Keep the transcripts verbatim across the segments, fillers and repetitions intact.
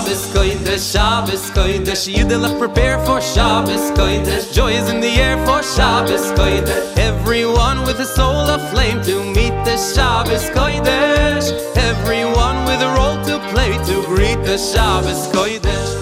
Shabbos Kodesh, Shabbos Kodesh. Yidelach prepare for Shabbos Kodesh. Joy is in the air for Shabbos Kodesh. Everyone with a soul aflame to meet the Shabbos Kodesh. Everyone with a role to play to greet the Shabbos Kodesh.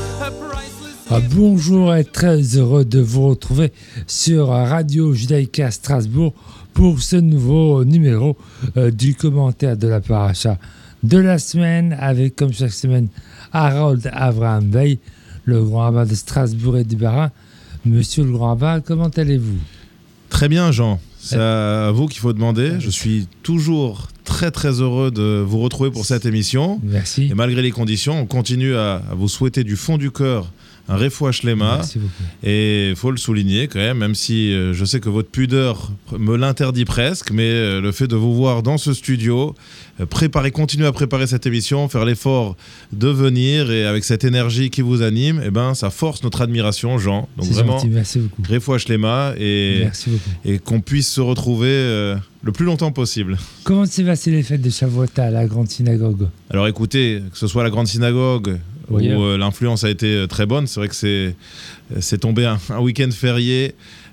Ah, bonjour et très heureux de vous retrouver sur Radio Judaïka Strasbourg pour ce nouveau numéro euh, du commentaire de la paracha de la semaine avec, comme chaque semaine, Harold Avraham Veil, le grand rabbin de Strasbourg et du Bas-Rhin. Monsieur le grand rabbin, comment allez-vous ? Très bien, Jean. C'est à vous qu'il faut demander. Je suis toujours très très heureux de vous retrouver pour cette émission. Merci. Et malgré les conditions, on continue à, à vous souhaiter du fond du cœur un refoua shlema. Merci beaucoup. Et il faut le souligner quand même, même si euh, je sais que votre pudeur me l'interdit presque, mais euh, le fait de vous voir dans ce studio, euh, préparer, continuer à préparer cette émission, faire l'effort de venir et avec cette énergie qui vous anime, eh ben, ça force notre admiration, Jean. Donc c'est vraiment, gentil, merci beaucoup. refoua shlema et, merci beaucoup. et qu'on puisse se retrouver euh, le plus longtemps possible. Comment s'est passé les fêtes de Shavuot à la grande synagogue ? Alors écoutez, que ce soit la grande synagogue, oui, où euh, l'influence a été très bonne. C'est vrai que c'est, c'est tombé un, un week-end férié,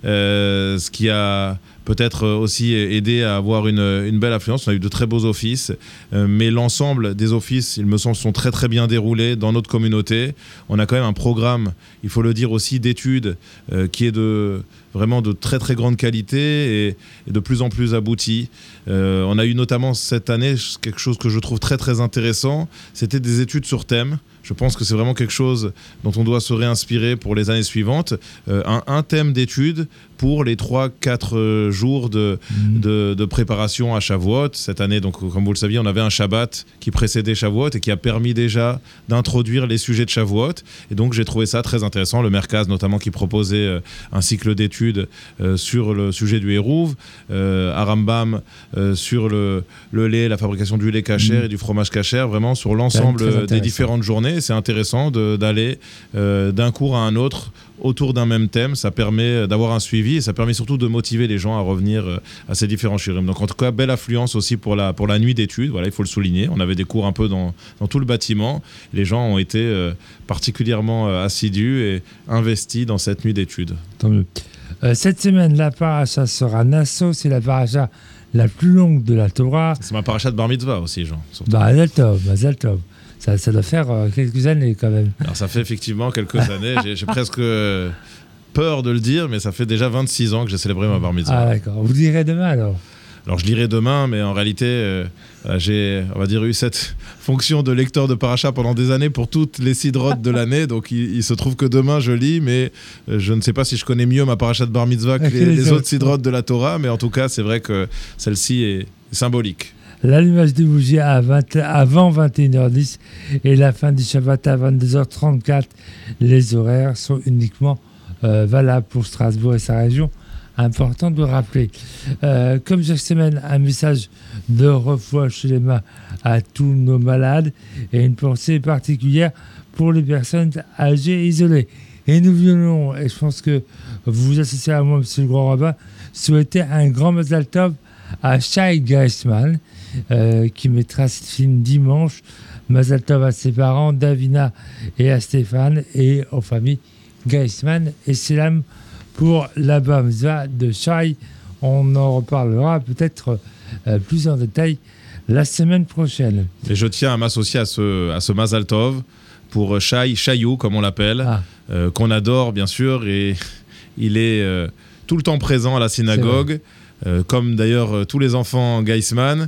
euh, ce qui a peut-être aussi aidé à avoir une, une belle affluence. On a eu de très beaux offices, euh, mais l'ensemble des offices, il me semble, sont très très bien déroulés dans notre communauté. On a quand même un programme, il faut le dire aussi, d'études euh, qui est de, vraiment de très très grande qualité et, et de plus en plus abouti. Euh, on a eu notamment cette année quelque chose que je trouve très très intéressant, c'était des études sur thème. Je pense que c'est vraiment quelque chose dont on doit se réinspirer pour les années suivantes. Euh, un, un thème d'étude pour les trois quatre jours de, mmh. de, de préparation à Shavuot. Cette année, donc, comme vous le saviez, on avait un Shabbat qui précédait Shavuot et qui a permis déjà d'introduire les sujets de Shavuot. Et donc, j'ai trouvé ça très intéressant. Le Merkaz, notamment, qui proposait euh, un cycle d'études euh, sur le sujet du Hérouv. Euh, Arambam euh, sur le, le lait, la fabrication du lait kasher mmh. et du fromage kasher. Vraiment, sur l'ensemble des différentes journées. C'est intéressant de, d'aller euh, d'un cours à un autre autour d'un même thème. Ça permet d'avoir un suivi et ça permet surtout de motiver les gens à revenir à ces différents shirim. Donc en tout cas, belle affluence aussi pour la, pour la nuit d'études. Voilà, il faut le souligner. On avait des cours un peu dans, dans tout le bâtiment. Les gens ont été euh, particulièrement euh, assidus et investis dans cette nuit d'études. Tant mieux. Euh, cette semaine, la paracha sera Nassau. C'est la paracha la plus longue de la Torah. C'est ma paracha de Bar Mitzvah aussi, Jean. Mazal tov, mazal tov. Ça, ça doit faire euh, quelques années quand même. Alors ça fait effectivement quelques années. J'ai, j'ai presque euh, peur de le dire, mais ça fait déjà vingt-six ans que j'ai célébré ma bar mitzvah. Ah d'accord. Vous lirez demain alors ? Alors je lirai demain, mais en réalité, euh, j'ai, on va dire, eu cette fonction de lecteur de paracha pendant des années pour toutes les sidrotes de l'année. Donc il, il se trouve que demain je lis, mais euh, je ne sais pas si je connais mieux ma paracha de bar mitzvah que les, les autres sidrotes de la Torah. Mais en tout cas, c'est vrai que celle-ci est symbolique. L'allumage des bougies à vingt, avant vingt et une heures dix et la fin du Shabbat à vingt-deux heures trente-quatre. Les horaires sont uniquement euh, valables pour Strasbourg et sa région. Important de le rappeler. Euh, comme chaque semaine, un message de refoua shlema à tous nos malades et une pensée particulière pour les personnes âgées et isolées. Et nous voulons, et je pense que vous vous associez à moi, monsieur le grand rabbin, souhaiter un grand mazal tov à Shai Geisman, Euh, qui mettra cette film dimanche. Mazal tov à ses parents, Davina et à Stéphane, et aux familles Geisman. Et c'est l'âme pour la bar mitzvah de Shai. On en reparlera peut-être euh, plus en détail la semaine prochaine. Et je tiens à m'associer à ce, à ce Mazal tov pour Shai, Shaiou, comme on l'appelle, ah. euh, qu'on adore bien sûr, et il est euh, tout le temps présent à la synagogue, euh, comme d'ailleurs euh, tous les enfants Geisman.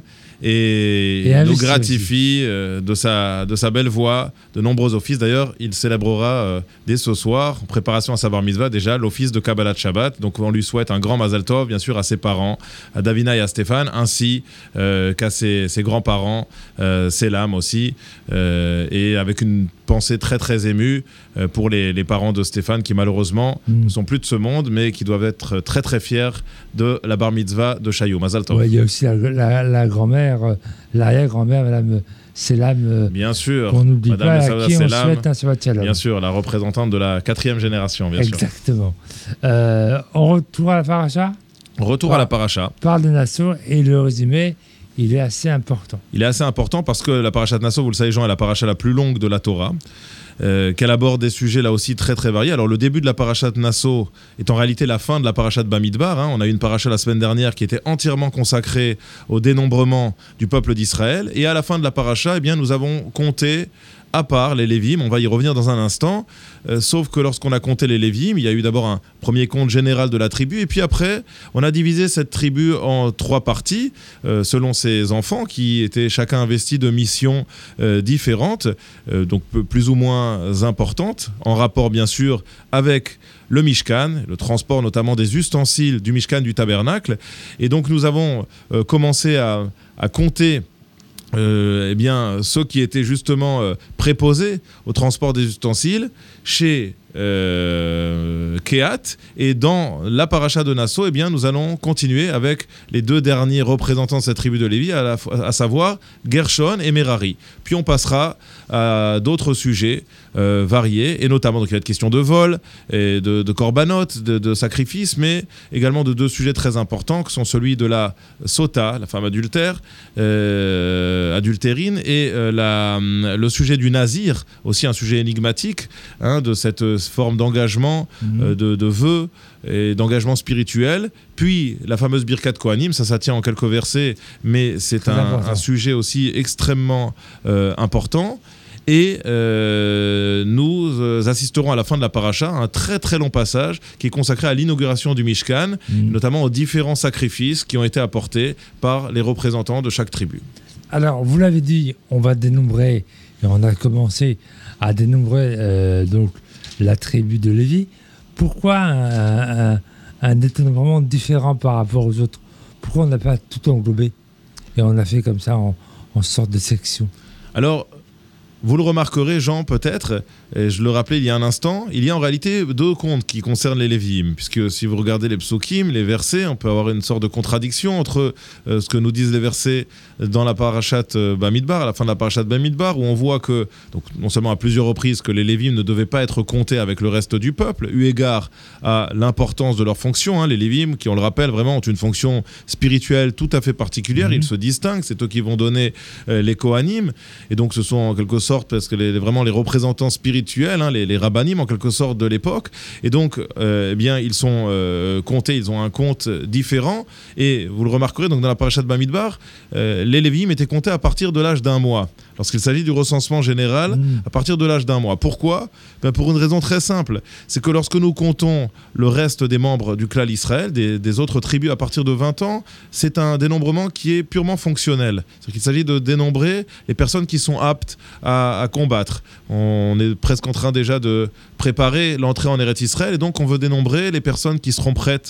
Et, et nous gratifie euh, de, sa, de sa belle voix, de nombreux offices. D'ailleurs, il célébrera euh, dès ce soir, en préparation à sa bar mitzvah, déjà l'office de Kabbalat Shabbat. Donc on lui souhaite un grand Mazal tov, bien sûr, à ses parents, à Davina et à Stéphane, ainsi euh, qu'à ses, ses grands-parents, euh, Selam aussi, euh, et avec une pensée très très émue euh, pour les, les parents de Stéphane qui malheureusement mm. ne sont plus de ce monde, mais qui doivent être très très fiers de la bar mitzvah de Shaiou. Mazal tov. Ouais, il y a aussi la, la, la grand-mère, l'arrière-grand-mère, Madame Selam, bien sûr, qu'on n'oublie Madame pas, Selam, à qui on Selam, souhaite un Shabbat Shalom. Bien sûr, la représentante de la quatrième génération, bien Exactement. sûr. Euh, on retourne à la paracha. Retour Par, à la paracha. Parle de Nassau et le résumé il est assez important. Il est assez important parce que la parashat Nasso, vous le savez Jean, est la paracha la plus longue de la Torah, euh, qu'elle aborde des sujets là aussi très très variés. Alors le début de la parashat Nasso est en réalité la fin de la parashat Bamidbar. Hein. On a eu une paracha la semaine dernière qui était entièrement consacrée au dénombrement du peuple d'Israël. Et à la fin de la paracha, eh bien, nous avons compté à part les Lévim, on va y revenir dans un instant, euh, sauf que lorsqu'on a compté les Lévim, il y a eu d'abord un premier compte général de la tribu, et puis après, on a divisé cette tribu en trois parties, euh, selon ses enfants, qui étaient chacun investis de missions euh, différentes, euh, donc plus ou moins importantes, en rapport bien sûr avec le Mishkan, le transport notamment des ustensiles du Mishkan, du tabernacle, et donc nous avons euh, commencé à, à compter Euh, eh bien, ceux qui étaient justement euh, préposés au transport des ustensiles chez euh, Kehat, et dans la paracha de Nasso, eh bien, nous allons continuer avec les deux derniers représentants de cette tribu de Lévi, à, la, à savoir Gershon et Merari. Puis on passera à d'autres sujets euh, variés, et notamment donc il va être question de vol, et de, de korbanot, de, de sacrifices, mais également de deux sujets très importants, qui sont celui de la sota, la femme adultère, euh, adultérine, et euh, la, le sujet du nazir, aussi un sujet énigmatique, hein, de cette forme d'engagement, mmh. euh, de, de vœux et d'engagement spirituel. Puis la fameuse Birkat Kohanim, ça, ça tient en quelques versets, mais c'est un, un sujet aussi extrêmement euh, important. Et euh, nous euh, assisterons à la fin de la paracha à un très très long passage qui est consacré à l'inauguration du Mishkan, mmh. notamment aux différents sacrifices qui ont été apportés par les représentants de chaque tribu. Alors, vous l'avez dit, on va dénombrer, et on a commencé à dénombrer euh, donc, la tribu de Lévi. Pourquoi un, un, un dénombrement différent par rapport aux autres? Pourquoi on n'a pas tout englobé et on a fait comme ça en, en sorte de section? Alors, vous le remarquerez, Jean, peut-être, et je le rappelais il y a un instant, il y a en réalité deux comptes qui concernent les Lévi'im, puisque si vous regardez les psukim, les versets, on peut avoir une sorte de contradiction entre euh, ce que nous disent les versets dans la parashat Bamidbar, à la fin de la parashat Bamidbar, où on voit que, donc, non seulement à plusieurs reprises, que les Lévi'im ne devaient pas être comptés avec le reste du peuple, eu égard à l'importance de leur fonction. Hein, les Lévi'im, qui on le rappelle, vraiment ont une fonction spirituelle tout à fait particulière, mmh. ils se distinguent, c'est eux qui vont donner euh, les Kohanim, et donc ce sont en quelque sorte parce que les, vraiment les représentants spirituels, hein, les, les rabbanim en quelque sorte de l'époque, et donc euh, eh bien ils sont euh, comptés, ils ont un compte différent, et vous le remarquerez donc dans la parashat Bamidbar, euh, les Lévi'im étaient comptés à partir de l'âge d'un mois. Lorsqu'il s'agit du recensement général, mmh. à partir de l'âge d'un mois. Pourquoi ? Ben pour une raison très simple, c'est que lorsque nous comptons le reste des membres du clan Israël, des, des autres tribus à partir de vingt ans, c'est un dénombrement qui est purement fonctionnel. C'est-à-dire qu'il s'agit de dénombrer les personnes qui sont aptes à, à combattre. On est presque en train déjà de préparer l'entrée en Eretz Israël, et donc on veut dénombrer les personnes qui seront prêtes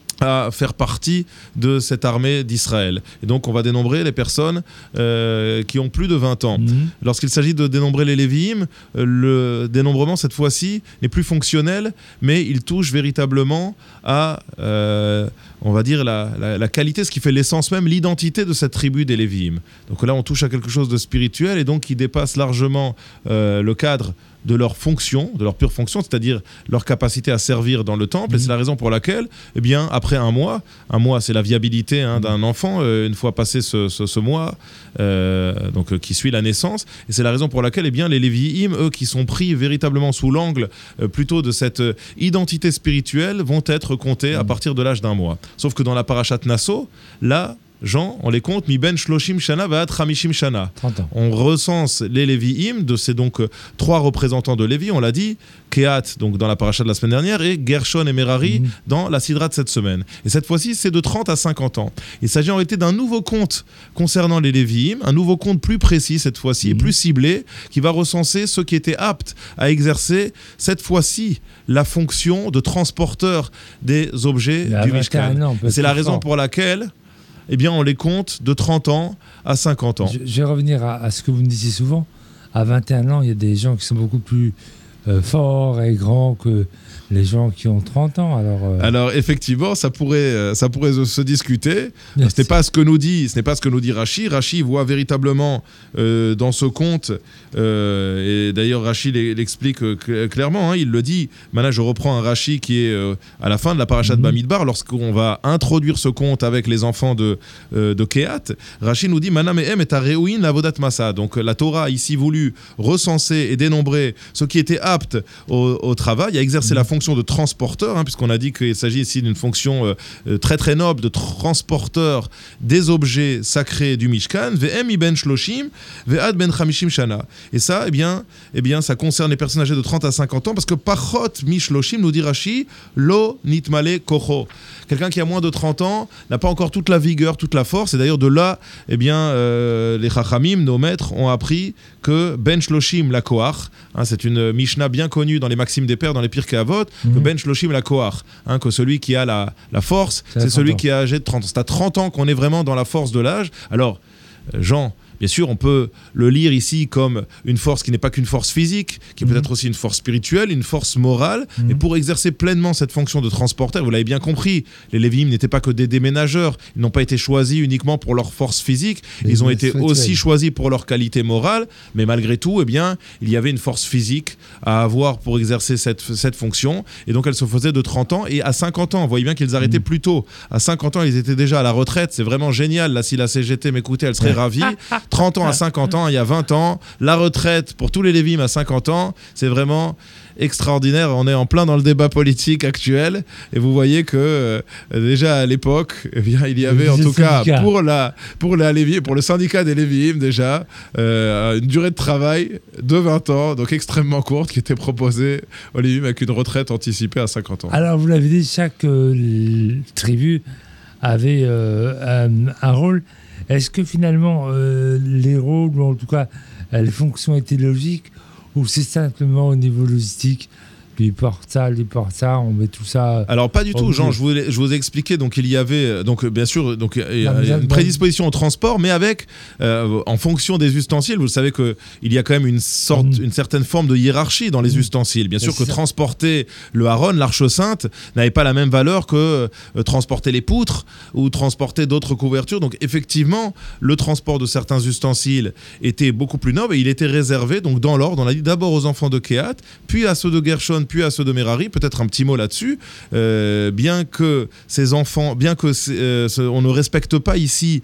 à faire partie de cette armée d'Israël. Et donc on va dénombrer les personnes euh, qui ont plus de vingt ans. Mmh. Lorsqu'il s'agit de dénombrer les Lévi'im, euh, le dénombrement cette fois-ci n'est plus fonctionnel, mais il touche véritablement à, euh, on va dire, la, la, la qualité, ce qui fait l'essence même, l'identité de cette tribu des Lévi'im. Donc là on touche à quelque chose de spirituel, et donc qui dépasse largement euh, le cadre de leur fonction, de leur pure fonction, c'est-à-dire leur capacité à servir dans le temple. Mmh. Et c'est la raison pour laquelle, eh bien, après un mois, un mois c'est la viabilité hein, d'un enfant, euh, une fois passé ce, ce, ce mois, euh, donc, euh, qui suit la naissance, et c'est la raison pour laquelle eh bien, les Lévi'im, eux qui sont pris véritablement sous l'angle euh, plutôt de cette euh, identité spirituelle, vont être comptés mmh. à partir de l'âge d'un mois. Sauf que dans la parashat Nasso, là, Jean, on les compte, mi ben shloshim shana va'ad chamishim shana. On recense les Lévi'im, de ces donc euh, trois représentants de Lévi, on l'a dit, Kehat, donc dans la paracha de la semaine dernière, et Gershon et Merari mmh. dans la Sidra de cette semaine. Et cette fois-ci, c'est de trente à cinquante ans. Il s'agit en réalité d'un nouveau compte concernant les Lévi'im, un nouveau compte plus précis cette fois-ci, mmh. et plus ciblé, qui va recenser ceux qui étaient aptes à exercer cette fois-ci la fonction de transporteur des objets du Mishkan. C'est la raison pour laquelle eh bien, on les compte de trente ans à cinquante ans. Je, je vais revenir à, à ce que vous me disiez souvent. À vingt et un ans, il y a des gens qui sont beaucoup plus euh, forts et grands que les gens qui ont trente ans. Alors, euh... alors effectivement, ça pourrait, ça pourrait se discuter. Ce n'est pas ce que nous dit, ce n'est pas ce que nous dit Rashi. Rashi voit véritablement euh, dans ce conte, euh, et d'ailleurs Rashi l'explique euh, clairement. Hein, il le dit. Maintenant, je reprends un Rashi qui est euh, à la fin de la paracha de mm-hmm. Bamidbar, lorsqu'on va introduire ce conte avec les enfants de euh, de Kehat. Rashi nous dit Mana mehem et areouin avodat masa. Donc la Torah a ici voulu recenser et dénombrer ceux qui étaient aptes au, au travail, à exercer mm-hmm. la fonction de transporteur, hein, puisqu'on a dit qu'il s'agit ici d'une fonction euh, très très noble de transporteur des objets sacrés du Mishkan. Ve'em iben shloshim ve'ad ben chamishim shana. Et ça, eh bien, eh bien, ça concerne les personnes âgées de trente à cinquante ans, parce que pachot mishloshim, nous dit Rashi, lo nitmale kocho. Quelqu'un qui a moins de trente ans n'a pas encore toute la vigueur, toute la force. Et d'ailleurs, de là, eh bien, euh, les chachamim, nos maîtres, ont appris que ben shloshim la koach, hein, c'est une Mishnah bien connue dans les Maximes des Pères, dans les Pirkei Avot, mmh. que ben shloshim la koach, hein, que celui qui a la, la force, c'est, c'est celui ans. qui est âgé de trente ans. C'est à trente ans qu'on est vraiment dans la force de l'âge. Alors, Jean, bien sûr, on peut le lire ici comme une force qui n'est pas qu'une force physique, qui est mmh. peut-être aussi une force spirituelle, une force morale. Mmh. Et pour exercer pleinement cette fonction de transporteur, vous l'avez bien compris, les Lévi'im n'étaient pas que des déménageurs. Ils n'ont pas été choisis uniquement pour leur force physique. Les Ils ont été aussi choisis pour leur qualité morale. Mais malgré tout, eh bien, il y avait une force physique à avoir pour exercer cette, cette fonction. Et donc, elle se faisait de trente ans. Et à cinquante ans, vous voyez bien qu'ils arrêtaient mmh. plus tôt. À cinquante ans, ils étaient déjà à la retraite. C'est vraiment génial. Là, si la C G T m'écoutait, elle serait ravie. trente ans à cinquante ans, il y a vingt ans, la retraite pour tous les Lévi'im à cinquante ans, c'est vraiment extraordinaire. On est en plein dans le débat politique actuel et vous voyez que euh, déjà à l'époque, eh bien, il y avait en tout cas pour, la, pour, la Lévi, pour le syndicat des Lévi'im déjà euh, une durée de travail de vingt ans, donc extrêmement courte, qui était proposée aux Lévi'im avec une retraite anticipée à cinquante ans. Alors vous l'avez dit, chaque euh, tribu avait euh, un, un rôle. Est-ce que finalement, euh, les rôles, ou en tout cas euh, les fonctions étaient logiques, ou c'est simplement au niveau logistique ? Lui porte ça, lui porte ça, on met tout ça. Alors pas du tout, Jean, je vous, je vous ai expliqué, donc il y avait, donc bien sûr, donc, non, il y a une prédisposition au transport, mais avec, euh, en fonction des ustensiles, vous savez qu'il y a quand même une, sorte, mmh. une certaine forme de hiérarchie dans les mmh. ustensiles. Bien sûr que ça. transporter le Haron, l'Arche Sainte, n'avait pas la même valeur que euh, transporter les poutres ou transporter d'autres couvertures. Donc effectivement, le transport de certains ustensiles était beaucoup plus noble et il était réservé, donc dans l'ordre, on a dit d'abord aux enfants de Kehat, puis à ceux de Gershon, puis à ceux de Merari. Peut-être un petit mot là-dessus. Euh, bien que ces enfants, bien que euh, ce, on ne respecte pas ici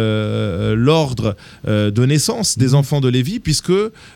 euh, l'ordre euh, de naissance des enfants de Lévi, puisque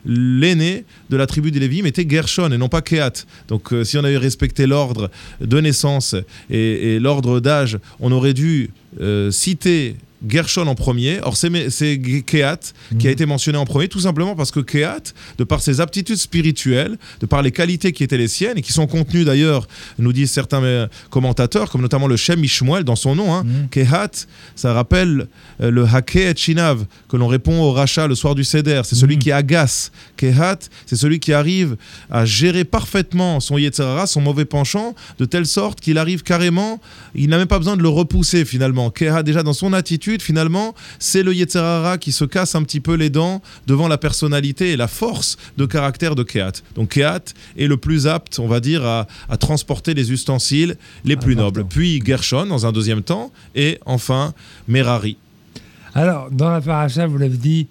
l'aîné de la tribu des Lévi'im était Gershon et non pas Kehat. Donc euh, si on avait respecté l'ordre de naissance et, et l'ordre d'âge, on aurait dû euh, citer Gershon en premier. Or c'est, c'est Kehat mmh. qui a été mentionné en premier, tout simplement parce que Kehat, de par ses aptitudes spirituelles, de par les qualités qui étaient les siennes et qui sont contenues d'ailleurs, nous disent certains commentateurs, comme notamment le Shem Ishmuel dans son nom, hein, mmh. Kehat, ça rappelle euh, le Hakeh et Shinav que l'on répond au Racha le soir du Seder. C'est mmh. celui qui agace. Kehat, c'est celui qui arrive à gérer parfaitement son Yetzer Hara, son mauvais penchant, de telle sorte qu'il arrive carrément, il n'a même pas besoin de le repousser finalement. Kehat, déjà dans son attitude, finalement, c'est le Yetzer Hara qui se casse un petit peu les dents devant la personnalité et la force de caractère de Kehat. Donc Kehat est le plus apte, on va dire, à, à transporter les ustensiles les plus Important. nobles. Puis Gershon, dans un deuxième temps, et enfin Merari. Alors, dans la paracha, vous l'avez dit,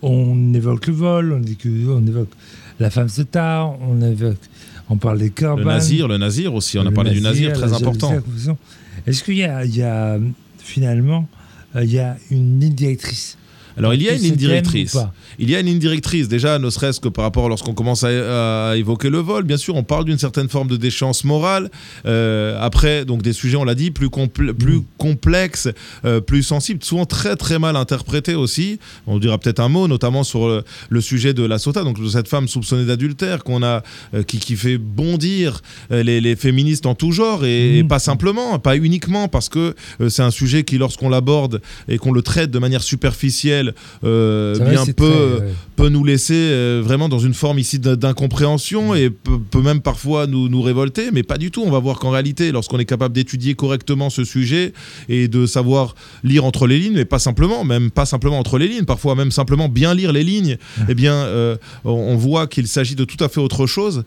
on évoque le vol, on, dit que, on évoque la femme se tard, on évoque, on parle des korban. Le nazir, le nazir aussi, on a parlé nazir, du nazir, très important. Est-ce qu'il y a, il y a finalement il y a une ligne directrice? Alors il y a une ligne directrice. Il y a une ligne directrice, déjà, ne serait-ce que par rapport lorsqu'on commence à, à évoquer le vol. Bien sûr, on parle d'une certaine forme de déchéance morale. Euh, après, donc des sujets, on l'a dit, plus, compl- plus mmh. complexes, euh, plus sensibles, souvent très très mal interprétés aussi. On dira peut-être un mot, notamment sur le, le sujet de la sota, donc de cette femme soupçonnée d'adultère qu'on a, euh, qui, qui fait bondir euh, les, les féministes en tout genre et, mmh. et pas simplement, pas uniquement, parce que euh, c'est un sujet qui, lorsqu'on l'aborde et qu'on le traite de manière superficielle, rituel euh, bien vrai, peut, très, ouais. peut nous laisser euh, vraiment dans une forme ici d'incompréhension et peut, peut même parfois nous, nous révolter, mais pas du tout. On va voir qu'en réalité, lorsqu'on est capable d'étudier correctement ce sujet et de savoir lire entre les lignes, mais pas simplement, même pas simplement entre les lignes, parfois même simplement bien lire les lignes, mmh. eh bien, euh, on, on voit qu'il s'agit de tout à fait autre chose.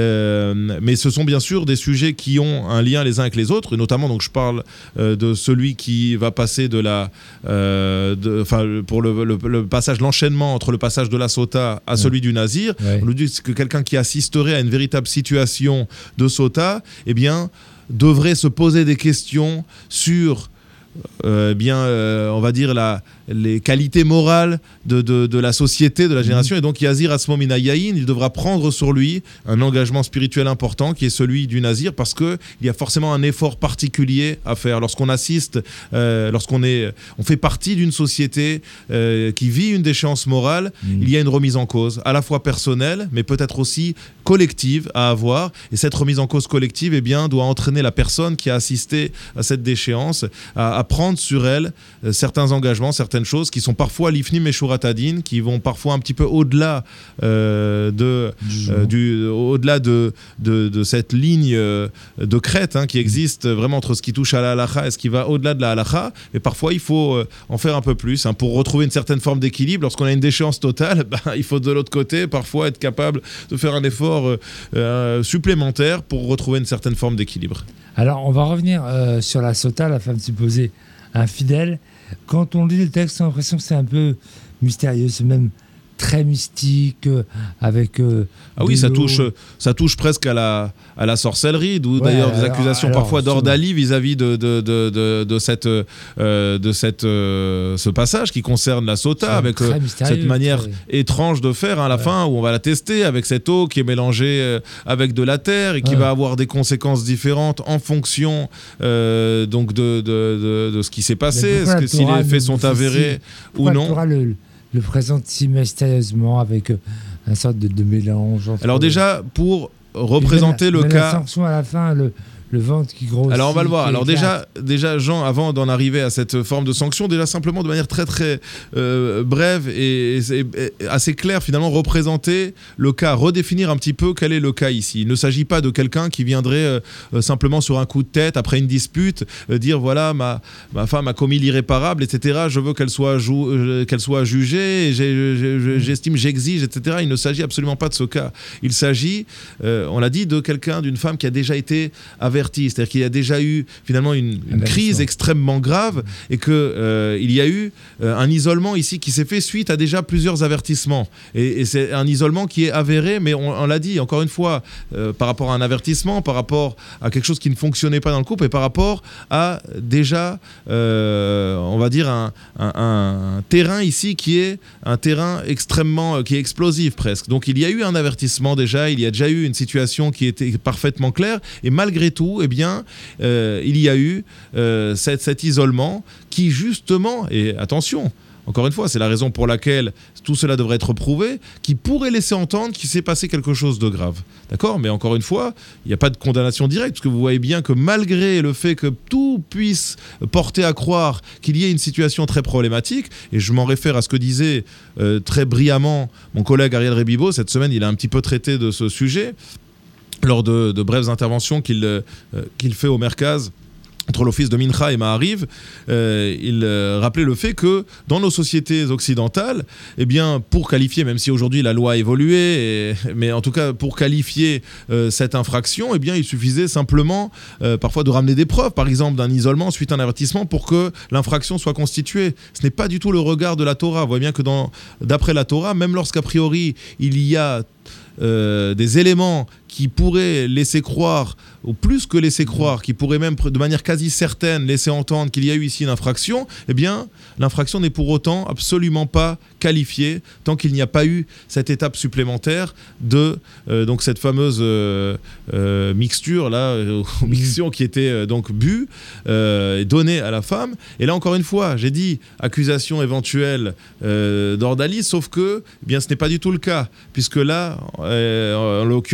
Euh, mais ce sont bien sûr des sujets qui ont un lien les uns avec les autres, et notamment, donc, je parle euh, de celui qui va passer de la, euh, de, enfin, pour le, le, le passage, l'enchaînement entre le passage de la sota à celui ouais. du nazir. Ouais. On nous dit que quelqu'un qui assisterait à une véritable situation de sota, eh bien, devrait se poser des questions sur Euh, bien, euh, on va dire la, les qualités morales de, de, de la société, de la génération. Mmh. Et donc, Yazir Asmo Mina Yahin, il devra prendre sur lui un engagement spirituel important qui est celui du nazir, parce qu'il y a forcément un effort particulier à faire. Lorsqu'on assiste, euh, lorsqu'on est, on fait partie d'une société euh, qui vit une déchéance morale, mmh. il y a une remise en cause, à la fois personnelle, mais peut-être aussi collective à avoir. Et cette remise en cause collective, eh bien, doit entraîner la personne qui a assisté à cette déchéance à, à prendre sur elle euh, certains engagements, certaines choses qui sont parfois l'ifnim et shuratadin, qui vont parfois un petit peu au-delà euh, de, euh, du, au-delà de, de, de cette ligne euh, de crête hein, qui existe vraiment entre ce qui touche à la halakha et ce qui va au-delà de la halakha. Et parfois, il faut euh, en faire un peu plus hein, pour retrouver une certaine forme d'équilibre. Lorsqu'on a une déchéance totale, bah, il faut de l'autre côté parfois être capable de faire un effort euh, euh, supplémentaire pour retrouver une certaine forme d'équilibre. Alors, on va revenir euh, sur la sota, la femme supposée infidèle. Quand on lit le texte, on a l'impression que c'est un peu mystérieux, c'est même très mystique, euh, avec... Euh, ah oui, ça touche, ça touche presque à la, à la sorcellerie, d'où ouais, d'ailleurs des accusations alors, parfois d'ordalie vis-à-vis de, de, de, de, de, cette, euh, de cette, euh, ce passage qui concerne la sota, avec euh, cette manière très... étrange de faire hein, à la ouais. fin, où on va la tester avec cette eau qui est mélangée euh, avec de la terre et qui ouais. va avoir des conséquences différentes en fonction euh, donc de, de, de, de ce qui s'est passé, est-ce que si les faits sont avérés ou non. Le, le présente si mystérieusement avec euh, un sorte de, de mélange. Alors déjà, pour représenter la, le cas... La sanction à la fin, le, le ventre qui grossit. Alors on va le voir. Alors déjà, déjà, Jean, avant d'en arriver à cette forme de sanction, déjà simplement de manière très très euh, brève et, et, et assez claire, finalement, représenter le cas, redéfinir un petit peu quel est le cas ici. Il ne s'agit pas de quelqu'un qui viendrait euh, simplement sur un coup de tête, après une dispute, euh, dire voilà, ma, ma femme a commis l'irréparable, et cetera. Je veux qu'elle soit, jou- euh, qu'elle soit jugée, et j'ai, j'ai, j'estime, j'exige, et cetera. Il ne s'agit absolument pas de ce cas. Il s'agit, euh, on l'a dit, de quelqu'un, d'une femme qui a déjà été avertie. C'est-à-dire qu'il y a déjà eu finalement une, une crise extrêmement grave et qu'il euh, y a eu euh, un isolement ici qui s'est fait suite à déjà plusieurs avertissements. Et, et c'est un isolement qui est avéré, mais on, on l'a dit encore une fois, euh, par rapport à un avertissement, par rapport à quelque chose qui ne fonctionnait pas dans le couple et par rapport à déjà, euh, on va dire, un, un, un terrain ici qui est un terrain extrêmement, qui est explosif presque. Donc il y a eu un avertissement déjà, il y a déjà eu une situation qui était parfaitement claire et malgré tout, eh bien, euh, il y a eu euh, cet, cet isolement qui justement, et attention, encore une fois, c'est la raison pour laquelle tout cela devrait être prouvé, qui pourrait laisser entendre qu'il s'est passé quelque chose de grave. D'accord ? Mais encore une fois, il n'y a pas de condamnation directe, parce que vous voyez bien que malgré le fait que tout puisse porter à croire qu'il y ait une situation très problématique, et je m'en réfère à ce que disait euh, très brillamment mon collègue Ariel Rebibo, cette semaine il a un petit peu traité de ce sujet, lors de, de brèves interventions qu'il, euh, qu'il fait au Merkaz entre l'office de Mincha et Ma'ariv, euh, il euh, rappelait le fait que dans nos sociétés occidentales, eh bien, pour qualifier, même si aujourd'hui la loi a évolué, et, mais en tout cas pour qualifier euh, cette infraction, eh bien, il suffisait simplement euh, parfois de ramener des preuves, par exemple d'un isolement suite à un avertissement pour que l'infraction soit constituée. Ce n'est pas du tout le regard de la Torah. Vous voyez bien que dans, d'après la Torah, même lorsqu'a priori il y a Euh, des éléments qui pourraient laisser croire, ou plus que laisser croire, qui pourraient même de manière quasi certaine laisser entendre qu'il y a eu ici une infraction, eh bien, l'infraction n'est pour autant absolument pas qualifiée tant qu'il n'y a pas eu cette étape supplémentaire de euh, donc cette fameuse euh, euh, mixture là, euh, mixion qui était euh, donc bue euh, et donnée à la femme. Et là encore une fois, j'ai dit accusation éventuelle euh, d'ordalie, sauf que eh bien ce n'est pas du tout le cas, puisque là, euh, en l'occurrence,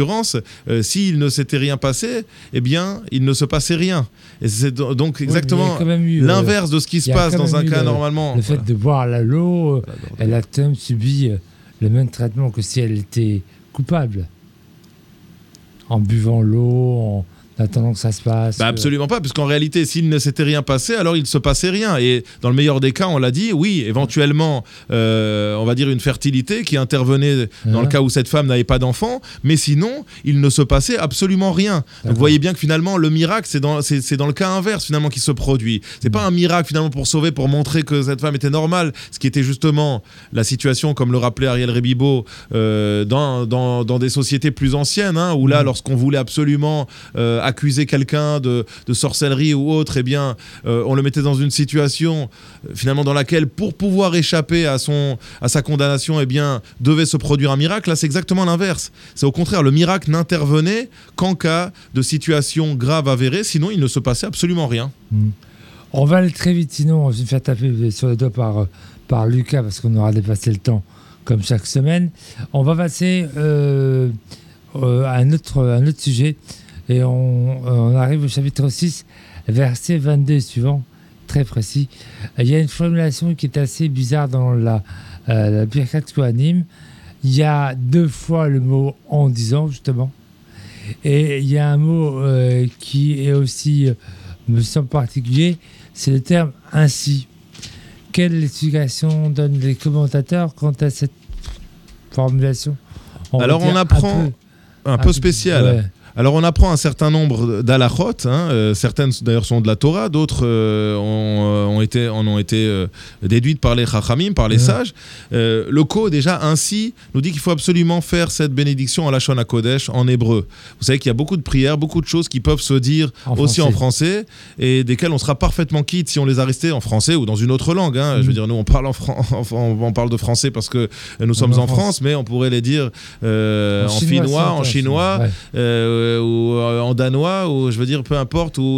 euh, s'il ne s'était rien passé, eh bien, il ne se passait rien. Et c'est donc exactement oui, eu, l'inverse de ce qui se passe dans un cas le, normalement. Le fait de boire la l'eau, elle a quand même subi le même traitement que si elle était coupable. En buvant l'eau, en attendant que ça se passe. Bah absolument pas, puisqu'en réalité, s'il ne s'était rien passé, alors il ne se passait rien. Et dans le meilleur des cas, on l'a dit, oui, éventuellement, euh, on va dire une fertilité qui intervenait dans ah. le cas où cette femme n'avait pas d'enfant, mais sinon, il ne se passait absolument rien. D'accord. Donc vous voyez bien que finalement, le miracle, c'est dans, c'est, c'est dans le cas inverse finalement qui se produit. C'est mmh. pas un miracle finalement pour sauver, pour montrer que cette femme était normale, ce qui était justement la situation, comme le rappelait Ariel Rebibo, euh, dans, dans, dans des sociétés plus anciennes, hein, où là, mmh. lorsqu'on voulait absolument euh, accuser quelqu'un de, de sorcellerie ou autre, eh bien, euh, on le mettait dans une situation euh, finalement dans laquelle, pour pouvoir échapper à, son, à sa condamnation, eh bien, devait se produire un miracle. Là, c'est exactement l'inverse. C'est au contraire, le miracle n'intervenait qu'en cas de situation grave avérée, sinon il ne se passait absolument rien. Mmh. On va aller très vite, sinon on va se faire taper sur le dos par, par Lucas, parce qu'on aura dépassé le temps, comme chaque semaine. On va passer euh, euh, à un autre, un autre sujet. Et on, on arrive au chapitre six, verset vingt-deux suivant, très précis. Il y a une formulation qui est assez bizarre dans la, euh, la Birkat Kohanim. Il y a deux fois le mot « en disant », justement. Et il y a un mot euh, qui est aussi, euh, me semble particulier, c'est le terme « ainsi ». Quelle explication donnent les commentateurs quant à cette formulation? on Alors on apprend un peu, un un peu spécial. Ouais. Alors on apprend un certain nombre d'halachot, hein, euh, certaines d'ailleurs sont de la Torah, d'autres euh, ont, ont été, en ont été euh, déduites par les chachamim, par les mmh. sages. Euh, le Ko déjà ainsi nous dit qu'il faut absolument faire cette bénédiction en Lashon HaKodesh, en hébreu. Vous savez qu'il y a beaucoup de prières, beaucoup de choses qui peuvent se dire en aussi français. en français et desquelles on sera parfaitement quitte si on les a restées en français ou dans une autre langue. Hein. Mmh. Je veux dire, nous on parle, en Fran- on parle de français parce que nous sommes en, en France, France, mais on pourrait les dire euh, en, en chinois, finnois, en chinois. Ouais. Euh, ou en danois, ou je veux dire peu importe, ou,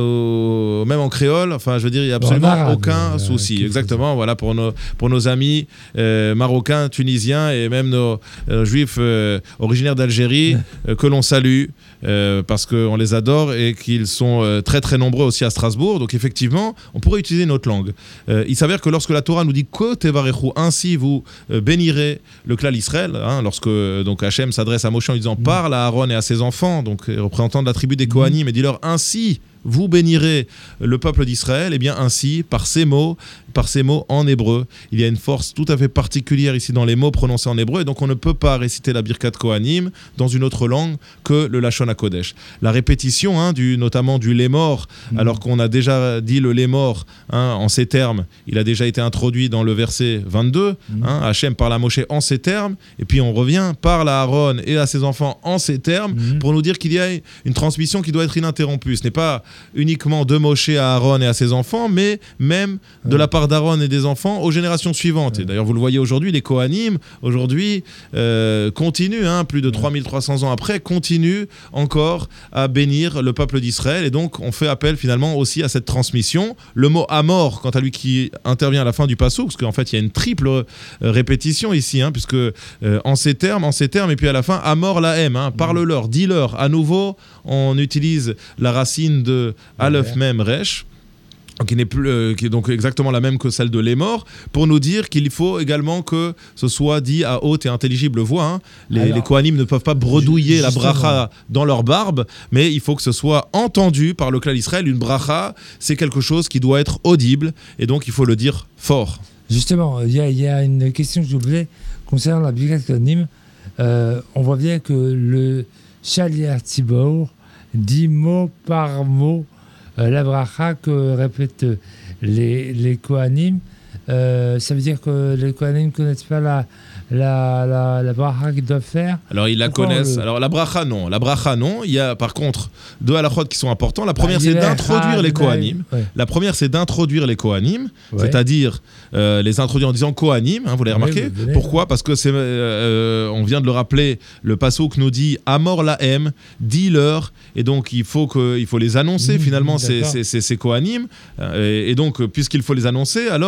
ou même en créole, enfin je veux dire il n'y a absolument arabe, aucun euh, souci. Exactement, voilà, pour nos, pour nos amis euh, marocains, tunisiens et même nos euh, juifs euh, originaires d'Algérie euh, que l'on salue euh, parce qu'on les adore et qu'ils sont euh, très très nombreux aussi à Strasbourg. Donc effectivement, on pourrait utiliser notre langue. Euh, il s'avère que lorsque la Torah nous dit Ko tevarechu, ainsi vous euh, bénirez le clan Israël, hein, lorsque donc Hachem s'adresse à Moshe en lui disant mmh. parle à Aaron et à ses enfants, donc représentant de la tribu des Kohanim, mmh. et dis-leur ainsi vous bénirez le peuple d'Israël, et bien ainsi, par ces mots, par ces mots en hébreu. Il y a une force tout à fait particulière ici dans les mots prononcés en hébreu, et donc on ne peut pas réciter la Birkat Kohanim dans une autre langue que le Lashon HaKodesh. La répétition, hein, du, notamment du Lemor, mmh. alors qu'on a déjà dit le Lemor hein, en ces termes, il a déjà été introduit dans le verset vingt-deux, mmh. hein, Hachem parle à Moshe en ces termes, et puis on revient, parle à Aaron et à ses enfants en ces termes, mmh. pour nous dire qu'il y a une transmission qui doit être ininterrompue. Ce n'est pas uniquement de Moshe à Aaron et à ses enfants, mais même ouais. de la part d'Aaron et des enfants aux générations suivantes. Ouais. Et d'ailleurs, vous le voyez aujourd'hui, les Kohanim, aujourd'hui, euh, continuent, hein, plus de ouais. trois mille trois cents ans après, continuent encore à bénir le peuple d'Israël. Et donc, on fait appel finalement aussi à cette transmission. Le mot Amor, quant à lui, qui intervient à la fin du Passouk, parce qu'en fait, il y a une triple euh, répétition ici, hein, puisque euh, en ces termes, en ces termes, et puis à la fin, Amor Lahem, hein, parle-leur, dis-leur. À nouveau, on utilise la racine de Aleph Mem Resh, qui n'est plus, euh, qui est donc exactement la même que celle de Lemor, pour nous dire qu'il faut également que ce soit dit à haute et intelligible voix. Hein. Les, Alors, les Kohanim ne peuvent pas bredouiller la bracha dans leur barbe, mais il faut que ce soit entendu par le clan d'Israël. Une bracha, c'est quelque chose qui doit être audible, et donc il faut le dire fort. Justement, il y, y a une question que je voulais concernant la Birkat Kohanim. Euh, on voit bien que le Shaliach Tzibor dit mot par mot euh, la bracha que répètent les, les Kohanim. Euh, ça veut dire que les Kohanim ne connaissent pas la, la, la, la bracha qu'ils doivent faire. Alors ils la Pourquoi connaissent. Le... Alors la bracha non. La bracha non. Il y a par contre deux halachot qui sont importants. La première bah, c'est d'introduire les Kohanim. Ouais. La première c'est d'introduire les Kohanim, ouais. c'est-à-dire euh, les introduire en disant Kohanim. Hein, vous l'avez remarqué. Oui, vous Pourquoi ? Parce que c'est, euh, on vient de le rappeler. Le passouk nous dit Amor Lahem, dis-leur. Et donc il faut que, il faut les annoncer. Mmh, finalement, ces, ces, ces, ces Kohanim. Et, et donc puisqu'il faut les annoncer, alors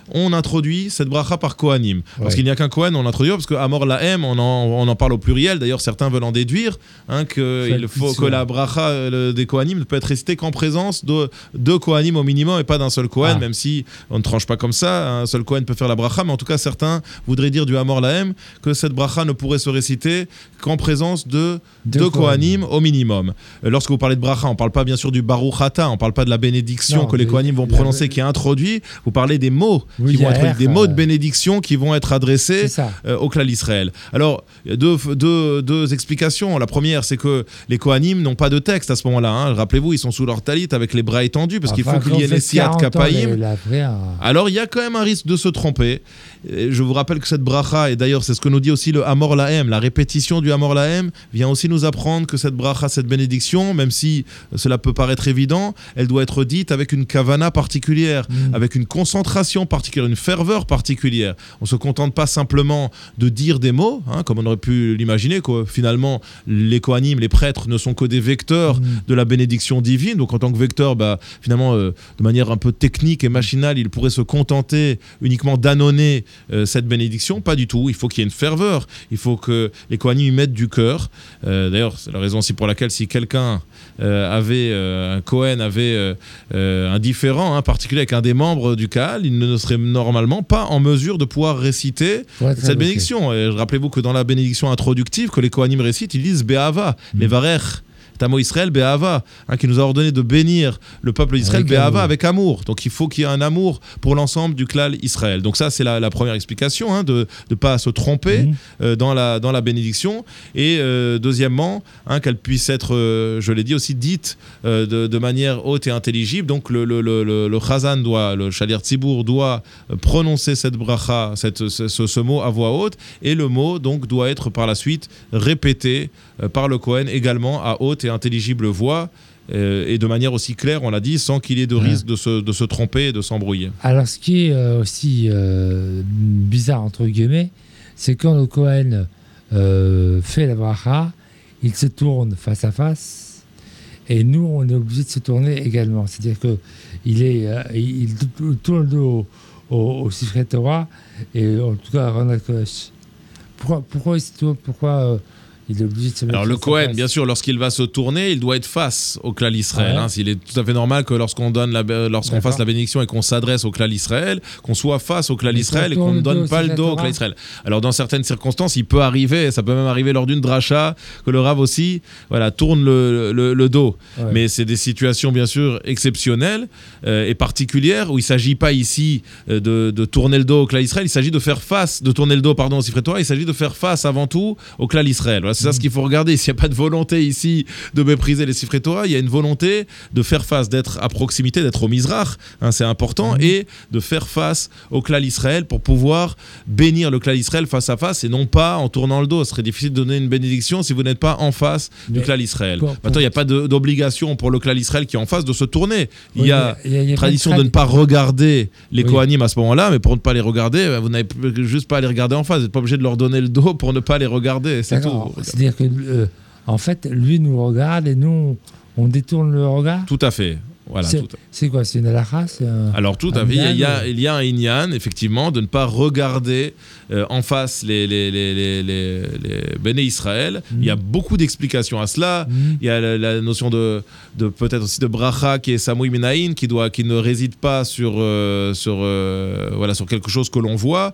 on introduit cette bracha par Kohanim. Ouais. Parce qu'il n'y a qu'un Kohen, on l'introduit, parce que Amor Lahem, on en, on en parle au pluriel. D'ailleurs, certains veulent en déduire hein, qu'il faut que la bracha euh, des Kohanim ne peut être récitée qu'en présence de deux Kohanim au minimum et pas d'un seul Kohen, ah. même si on ne tranche pas comme ça. Un seul Kohen peut faire la bracha, mais en tout cas, certains voudraient dire du Amor Lahem que cette bracha ne pourrait se réciter qu'en présence de deux, deux Kohanim au minimum. Euh, lorsque vous parlez de bracha, on ne parle pas bien sûr du Baruch Ata, on ne parle pas de la bénédiction non, que les Kohanim vont prononcer, la... qui est introduit. Vous parlez des mots oui, qui vont être des mots de bénédiction qui vont être adressés euh, au Klal Israël. Alors, deux, deux, deux explications. La première, c'est que les Kohanim n'ont pas de texte à ce moment-là. Hein. Rappelez-vous, ils sont sous leur talit avec les bras étendus parce enfin, qu'il faut qu'il y ait Nessiat Kapaïm. Alors, il y a quand même un risque de se tromper. Je vous rappelle que cette bracha, et d'ailleurs c'est ce que nous dit aussi le Amor Lahem, la répétition du Amor Lahem vient aussi nous apprendre que cette bracha, cette bénédiction, même si cela peut paraître évident, elle doit être dite avec une kavana particulière, mmh. avec une concentration particulière, une ferveur particulière. On ne se contente pas simplement de dire des mots, hein, comme on aurait pu l'imaginer, que finalement les Kohanim, les prêtres ne sont que des vecteurs mmh. de la bénédiction divine, donc en tant que vecteur, bah, finalement euh, de manière un peu technique et machinale, ils pourraient se contenter uniquement d'annoncer Euh, cette bénédiction. Pas du tout, il faut qu'il y ait une ferveur, il faut que les Kohanim y mettent du cœur. Euh, d'ailleurs, c'est la raison aussi pour laquelle si quelqu'un euh, avait, euh, un Kohen avait euh, euh, un différend hein, particulier avec un des membres du Kahal, il ne serait normalement pas en mesure de pouvoir réciter cette bénédiction. Et rappelez-vous que dans la bénédiction introductive que les Kohanim récitent, ils disent Be'ava, mmh. les Varech. Tamo Israël Be'ava, hein, qui nous a ordonné de bénir le peuple d'Israël Be'ava avec amour. Donc il faut qu'il y ait un amour pour l'ensemble du Klal Israël. Donc ça c'est la, la première explication, hein, de ne pas se tromper mmh. euh, dans, la, dans la bénédiction. Et euh, deuxièmement, hein, qu'elle puisse être, euh, je l'ai dit aussi, dite euh, de, de manière haute et intelligible. Donc le, le, le, le, le Chazan doit, le Shalir Tzibour doit prononcer cette bracha, cette, ce, ce, ce mot à voix haute, et le mot donc doit être par la suite répété euh, par le Kohen également à haute et intelligible voix euh, et de manière aussi claire, on l'a dit, sans qu'il y ait de risque de se, de se tromper et de s'embrouiller. Alors ce qui est euh, aussi euh, bizarre entre guillemets, c'est quand le Kohen euh, fait la bracha, il se tourne face à face et nous on est obligé de se tourner également. C'est-à-dire que il, est, euh, il, il tourne le dos au, au, au Sifrei Torah et en tout cas à Ron HaKodesh. Pourquoi, pourquoi, pourquoi euh, il est obligé de se mettre. Alors le Kohen, bien sûr, lorsqu'il va se tourner, il doit être face au Klal Israël. Ouais. Hein. Il est tout à fait normal que lorsqu'on donne la, lorsqu'on fasse la bénédiction et qu'on s'adresse au Klal Israël, qu'on soit face au Klal Israël et qu'on ne donne pas le dos au Klal Israël. Alors dans certaines circonstances, il peut arriver, ça peut même arriver lors d'une dracha, que le Rav aussi, voilà, tourne le, le, le dos. Ouais. Mais c'est des situations bien sûr exceptionnelles euh, et particulières où il ne s'agit pas ici euh, de, de tourner le dos au Klal Israël, il s'agit de faire face, de tourner le dos pardon au Sifrei Torah, il s'agit de faire face avant tout au Klal Israël. Voilà, c'est ça ce qu'il faut regarder. S'il n'y a pas de volonté ici de mépriser les Sifrei Torah, il y a une volonté de faire face, d'être à proximité, d'être au Mizrach, hein, c'est important, mmh. et de faire face au Klal Israël pour pouvoir bénir le Klal Israël face à face et non pas en tournant le dos. Ce serait difficile de donner une bénédiction si vous n'êtes pas en face Mais du Klal Israël. Pour, pour... Maintenant, il n'y a pas de, d'obligation pour le Klal Israël qui est en face de se tourner. Il oui, y a, il y a, il y a tradition de, tra... de ne pas regarder les oui. Kohanim à ce moment-là, mais pour ne pas les regarder, vous n'avez juste pas à les regarder en face. Vous n'êtes pas obligé de leur donner le dos pour ne pas les regarder. C'est D'accord. tout. C'est-à-dire que Euh, en fait, lui nous regarde et nous, on détourne le regard. Tout à fait. Voilà, c'est, tout à... c'est quoi, c'est une halakha, c'est un, Alors tout à fait, il y, a, il y a un inyan, effectivement, de ne pas regarder euh, en face les, les, les, les, les, les Béné Israël. Mm. Il y a beaucoup d'explications à cela. Mm. Il y a la, la notion de, de peut-être aussi de bracha qui est Samoui Menaïn, qui, doit, qui ne réside pas sur, euh, sur, euh, voilà, sur quelque chose que l'on voit.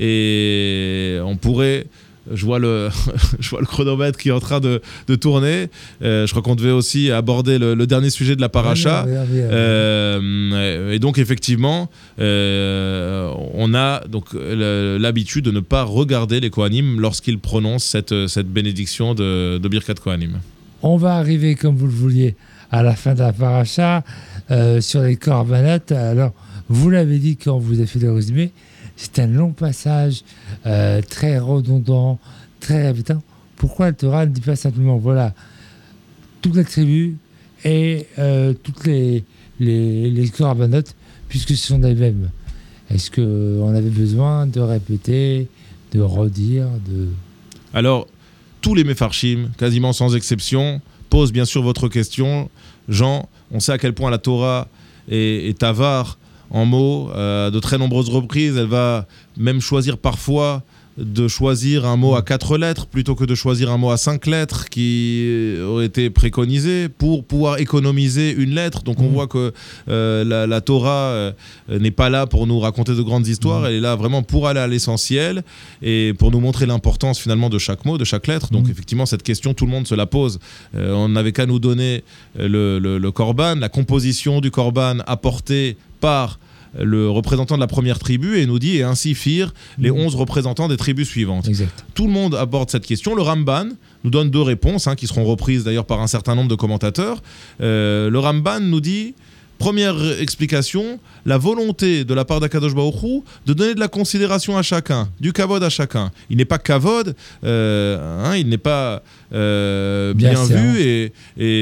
Et on pourrait... Je vois, le, je vois le chronomètre qui est en train de, de tourner. Euh, je crois qu'on devait aussi aborder le, le dernier sujet de la paracha. Oui, oui, oui, oui. Euh, et donc, effectivement, euh, on a donc l'habitude de ne pas regarder les Kohanim lorsqu'ils prononcent cette, cette bénédiction de, de Birkat Kohanim. On va arriver, comme vous le vouliez, à la fin de la paracha euh, sur les corbanotes. Alors, vous l'avez dit quand vous avez fait le résumé, c'est un long passage, euh, très redondant, très répétant. Pourquoi la Torah ne dit pas simplement, voilà, toutes les tribus et euh, toutes les, les, les corbanotes, puisque ce sont les mêmes? Est-ce qu'on avait besoin de répéter, de redire de... Alors, tous les Mefarshim, quasiment sans exception, posent bien sûr votre question. Jean, on sait à quel point la Torah est, est avare en mots à de très nombreuses reprises. Elle va même choisir parfois de choisir un mot à quatre lettres plutôt que de choisir un mot à cinq lettres qui aurait été préconisé pour pouvoir économiser une lettre. Donc on voit que euh, la, la Torah euh, n'est pas là pour nous raconter de grandes histoires, elle est là vraiment pour aller à l'essentiel et pour nous montrer l'importance finalement de chaque mot, de chaque lettre. Donc effectivement cette question tout le monde se la pose. Euh, on n'avait qu'à nous donner le, le, le korban, la composition du korban apportée par le représentant de la première tribu et nous dit et ainsi firent les onze représentants des tribus suivantes. Exact. Tout le monde aborde cette question. Le Ramban nous donne deux réponses hein, qui seront reprises d'ailleurs par un certain nombre de commentateurs. Euh, le Ramban nous dit, première explication, la volonté de la part d'Akadosh Baruch Hu de donner de la considération à chacun, du kavod à chacun. Il n'est pas kavod, euh, hein, il n'est pas euh, bien, bien vu et,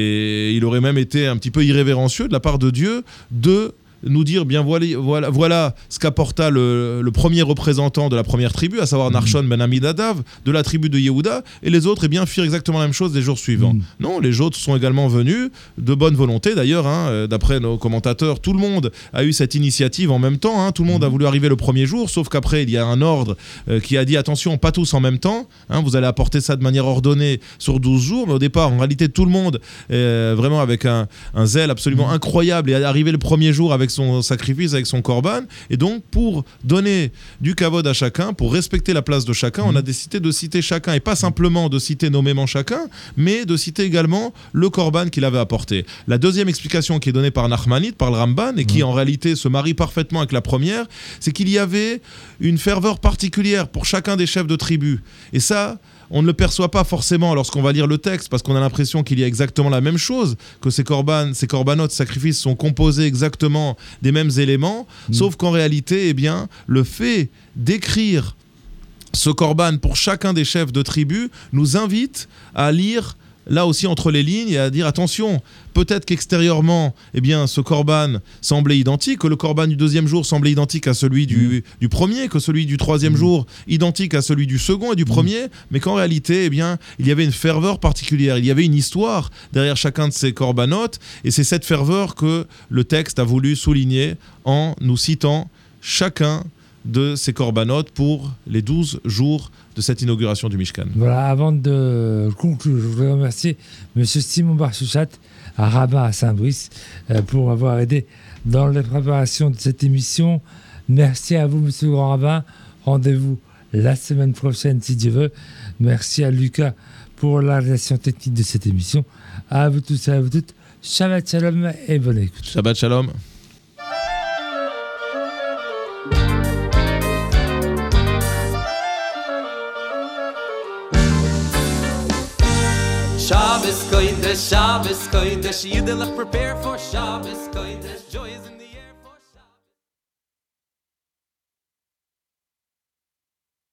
et il aurait même été un petit peu irrévérencieux de la part de Dieu de nous dire bien voilà, voilà, voilà ce qu'apporta le, le premier représentant de la première tribu, à savoir Narshon ben Amminadav, de la tribu de Yehuda, et les autres eh bien, firent exactement la même chose les jours suivants. Mm. Non, les autres sont également venus de bonne volonté d'ailleurs, hein, d'après nos commentateurs, tout le monde a eu cette initiative en même temps, hein, tout le monde mm. a voulu arriver le premier jour, sauf qu'après il y a un ordre euh, qui a dit attention, pas tous en même temps, hein, vous allez apporter ça de manière ordonnée sur douze jours, mais au départ en réalité tout le monde euh, vraiment avec un, un zèle absolument mm. incroyable et arrivé le premier jour avec son sacrifice, avec son korban, et donc pour donner du kavod à chacun, pour respecter la place de chacun, mmh. on a décidé de citer chacun, et pas simplement de citer nommément chacun, mais de citer également le korban qu'il avait apporté. La deuxième explication qui est donnée par Nachmanide, par le Ramban, et qui mmh. en réalité se marie parfaitement avec la première, c'est qu'il y avait une ferveur particulière pour chacun des chefs de tribu, et ça on ne le perçoit pas forcément lorsqu'on va lire le texte parce qu'on a l'impression qu'il y a exactement la même chose, que ces korban, ces korbanot, ces sacrifices sont composés exactement des mêmes éléments, mmh. sauf qu'en réalité, eh bien, le fait d'écrire ce korban pour chacun des chefs de tribu nous invite à lire là aussi entre les lignes et à dire attention, peut-être qu'extérieurement eh bien, ce korban semblait identique, que le korban du deuxième jour semblait identique à celui du, mmh. du premier, que celui du troisième mmh. jour identique à celui du second et du mmh. premier, mais qu'en réalité eh bien, il y avait une ferveur particulière, il y avait une histoire derrière chacun de ces korbanotes, et c'est cette ferveur que le texte a voulu souligner en nous citant chacun de ces corbanotes pour les douze jours de cette inauguration du Mishkan. Voilà, avant de conclure, je voudrais remercier M. Simon Bar-Shushat, à rabbin à Saint-Brice, euh, pour avoir aidé dans la préparation de cette émission. Merci à vous, M. le Grand Rabbin. Rendez-vous la semaine prochaine, si Dieu veut. Merci à Lucas pour la réalisation technique de cette émission. À vous tous et à vous toutes. Shabbat Shalom et bonne écoute. Shabbat Shalom. Shabbos Kodesh, Shabbos Kodesh, Yiddelach prepare for Shabbos Kodesh, joy is in the